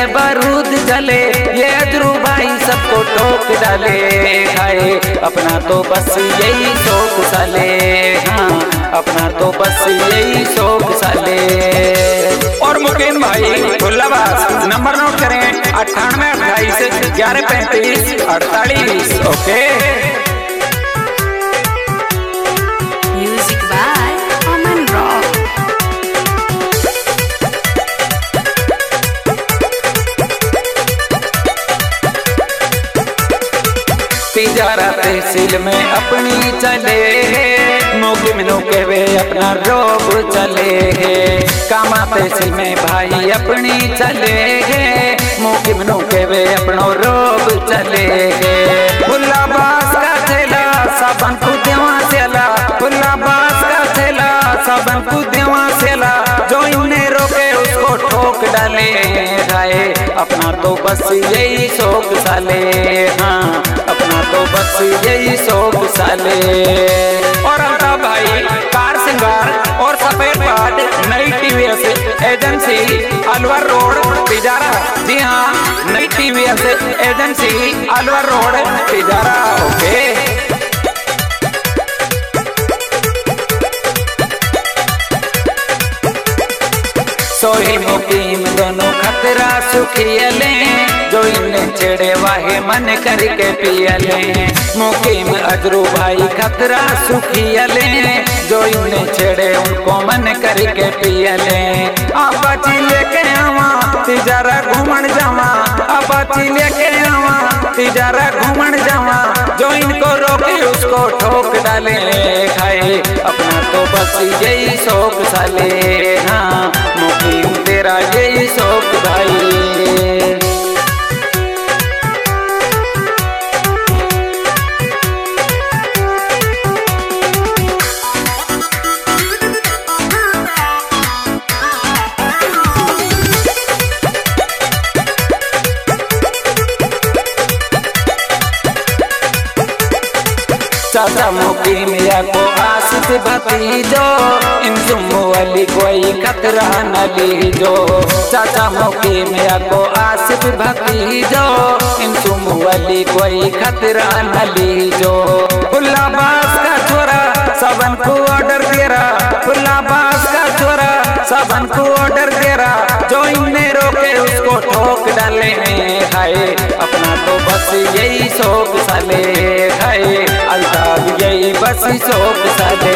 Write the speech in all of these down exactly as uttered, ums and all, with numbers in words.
बारूद जले, ये अजरू भाई सबको ठोक डाले। हाय अपना तो बस यही शौक साले, हाँ अपना तो बस यही शौक साले। और मुकेम भाई खुल्लाबाज नंबर नोट करें, अट्ठानवे अट्ठाईस ग्यारह पैंतीस अड़तालीस। Okay music by Aman Rock. Tijara तहसील में अपनी चले है, मुकिम नो कहवे अपना रोब चले है। कामा तहसील में भाई अपनी चले है, मुकिम नो कहवे अपनो रोब चले है। फुल्लाबाज का थैला साबन को देवा सेला, फुल्लाबाज का थैला साबन को देवा सेला, जो इन्हें रोके उसको ठोक डाले। हाय अपना तो बस यही शौक साले, हाँ अपना तो बस यही शौक साले। और अल्ताफ भाई कार सिंगार और सफेद पाट नई TVS agency Alwar road Tijara. जी हाँ नई TVS agency Alwar road Tijara. Okay सोही मुकीम दोनों खतरा सुखियले, जो इन्हें छेड़े वाहे मन करके पियले। मुकीम अजरू भाई खतरा सुखियले, जो इन्हें छेड़े उनको मन करके पियले। अपाची लेके आवा तिजारा घूमन जावा, अपाची लेके आवा तिजारा घूमन जावा, जो इनको रोके उसको ठोक डाले। खाए अपना तो बस यही शौक साले, हाँ मुकीम तेरा यही शौक भाई। चाचा मुकीम या को आसिफ भतीजो, इन सुम्मू वाली कोई खतरा न लीजो। चाचा मुकीम या को आसिफ भतीजो, इन सुम्मू वाली कोई खतरा न लीजो। फुल्लाबाज का छोरा सबन को ऑर्डर दे रहा, फुल्लाबाज का छोरा सबन को ऑर्डर दे रहा, जो इन्हें रोके उसको ठोक डाले। हाय अपना तो बस यही शौक साले, हाय अल्ताफ यही बस शौक साले।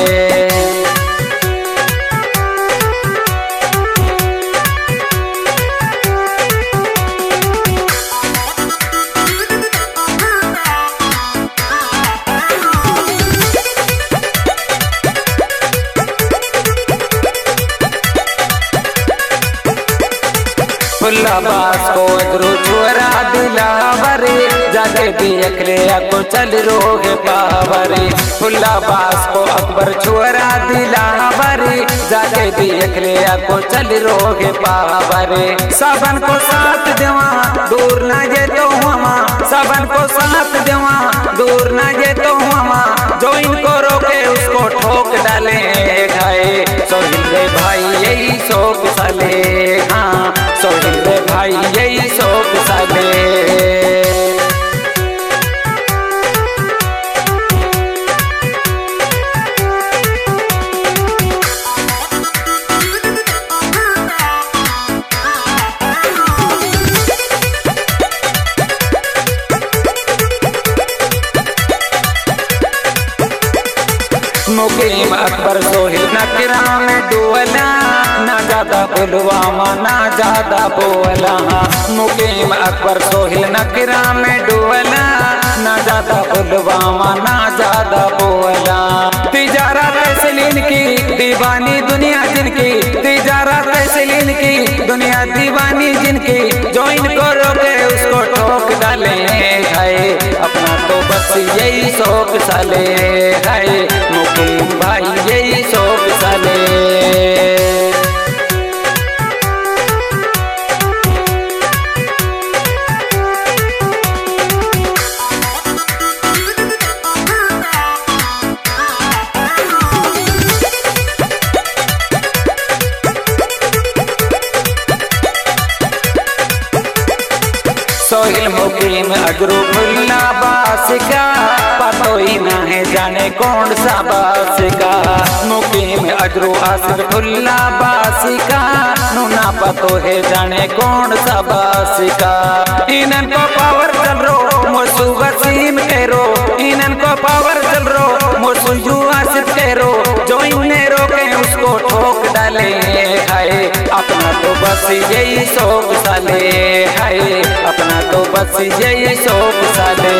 फुल्लाबाज को अजरू छोरा दिलावरे, जाके देख ले को चल रोगे पावरे। फुल्लाबाज को अकबर छोरा दिलावरे, जाके देख ले को चल रोगे पावरे। सबन को साथ देवा दूर ना जे तो हुआ, सबन को साथ देवा दूर ना जे तो हुआ, जो इनको रोके उसको ठोक डाले। खाए सोहिल रे भाई यही शौक साले, हाँ सोहिल रे भाई यही शौक साले। मुकीम अकबर सोहिल नकरा में डोला, ना ज्यादा पुलवामा ना ज्यादा बोला। मुकीम अकबर सोहिल नकरा में डोला, ना ज्यादा पुलवामा ना ज्यादा बोला। तिजारा तहसील की दीवानी दुनिया जिनकी, तिजारा तहसील की दुनिया दीवानी जिनकी, जो इनको रोके उसको ठोक डाले। हाय अपना तो बस यही शौक साले, हाय मुकीम भाई यही शौक साले। तहसील मुकीम अगरू फुल्ला बासिका पतो ही ना है जाने कौन सा बासिका मुकीम अगरू आसिफ फुल्ला बासिका नूना पतो है जाने कौन सा बासिका इनन को पावर चल रो मोसू वसीम करो इनन को पावर चल रो मोसू यू आसिफ करो जो इन्हें रोके उसको ठोक डाले हाय अपना तो बस यही शौक साले हाय अपना तो बस यही शौक साले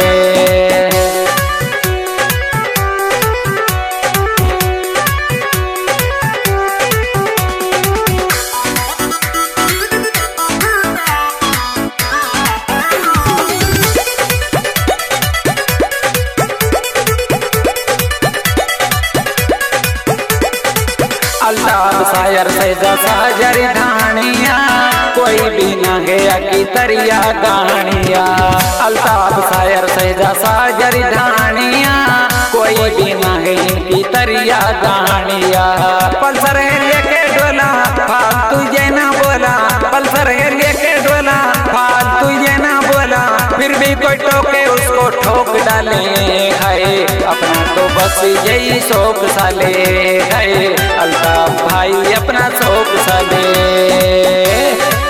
अल्ताफ शायर सैदा साजरी ढानिया कोई भी न गया की तरिया गानिया अल्ताफ शायर सैदा साजरी ढानिया कोई भी न है इनकी तरिया गानिया पल्सर है लेके डोला फालतू ये ना बोला पल्सर है लेके डोला फालतू ये ना बोला फिर भी कोई टोके उसको ठोक डाले हाय अपना तो बस यही शौक साले हाय अल्ताफ भाई अपना शौक साले।